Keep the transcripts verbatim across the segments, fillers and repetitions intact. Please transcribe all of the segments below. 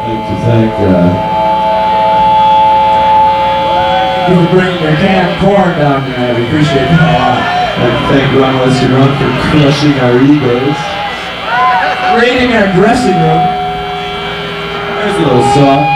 like to thank uh, you for bringing your canned corn down tonight. We appreciate that a lot. I'd like to thank Ron Wesley Run for crushing our egos. Raiding our dressing room. There's a little song.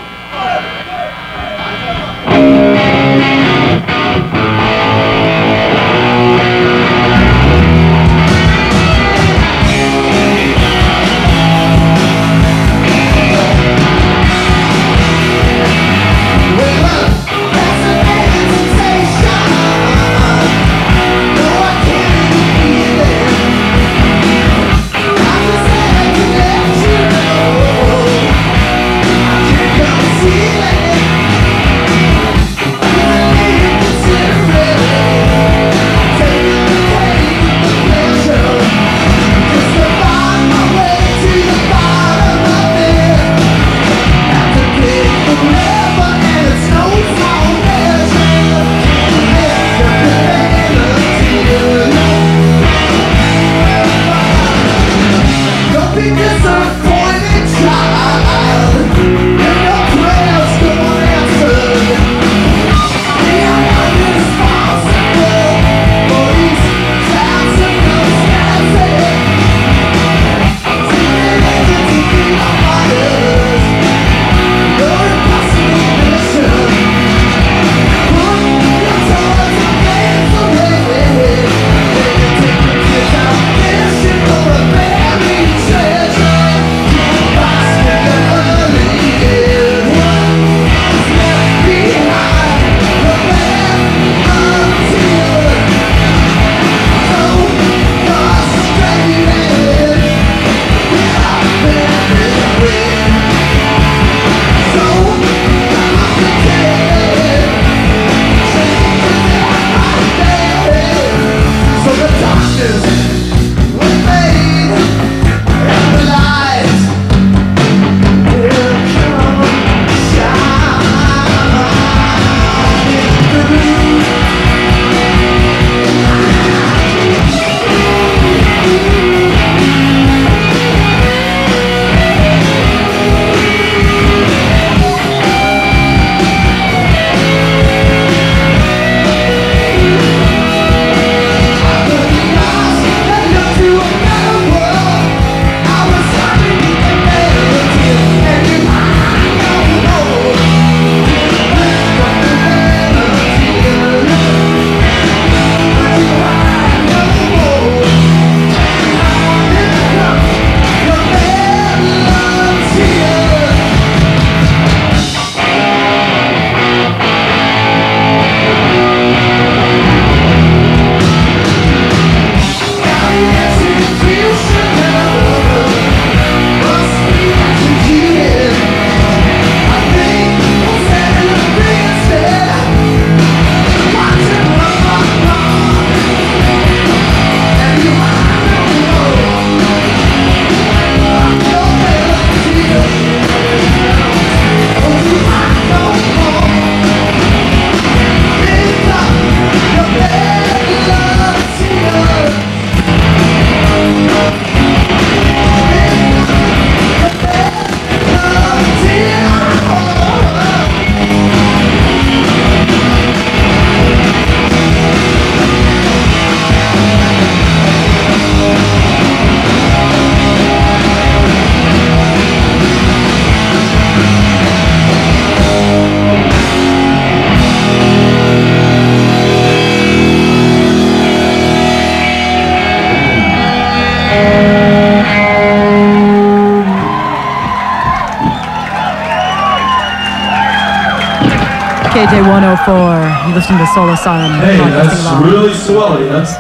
K J one oh four, you listen to Soul Asylum. Hey, that's along. really swelly. That's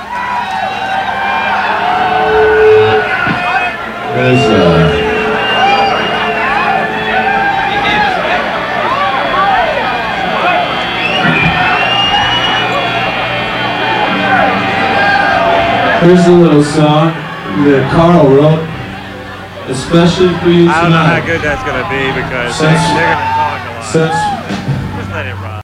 there's uh here's a little song that Carl wrote, especially for you tonight. I don't know how good that's gonna be because Since- they're gonna talk a lot. Since Just let it run.